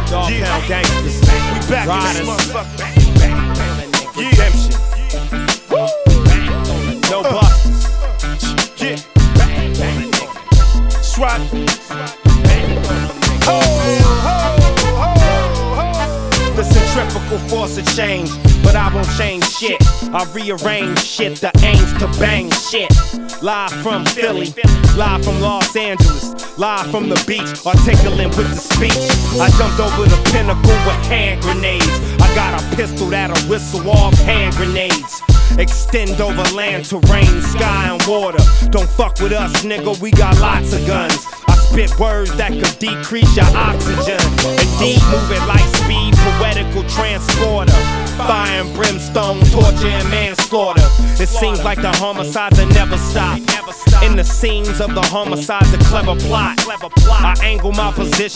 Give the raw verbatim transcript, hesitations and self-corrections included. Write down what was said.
Dog Yeah. pound gangsters, We back riders, in this motherfucker. redemption, no busters. Yeah. Swat. Ho, ho, ho, ho. The centrifugal force of change, but I won't change shit. I rearrange shit, the aims to bang shit. Live from Philly, live from Los Angeles, live from the beach, articulate with the speech. I jumped over the pinnacle with hand grenades. I got a pistol that'll whistle off hand grenades. Extend over land, terrain, sky, and water. Don't fuck with us, nigga, we got lots of guns. I spit words that could decrease your oxygen. Indeed, moving like speed, poetical transporter. Fire and brimstone, torture and manslaughter. It seems like the homicides will never stop. In the scenes of the homicides, a clever plot. I angle my position